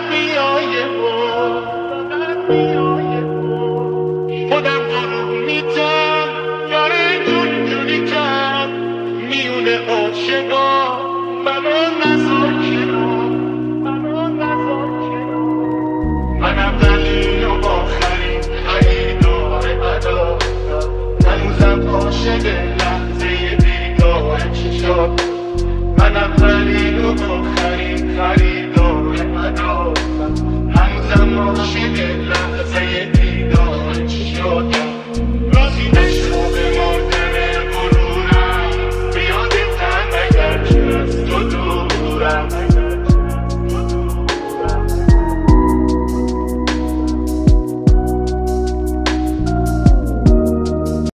میایه خودم برو میتم یاره جون جونی کم میونه عاشقا منو نزار کنار منم دلیل و آخرین خریدار عدالتم هنوزم عاشق لحظه دیدار چشات منم دلیل و آخرین خریدار عدالتم هنوزم عاشق لحظه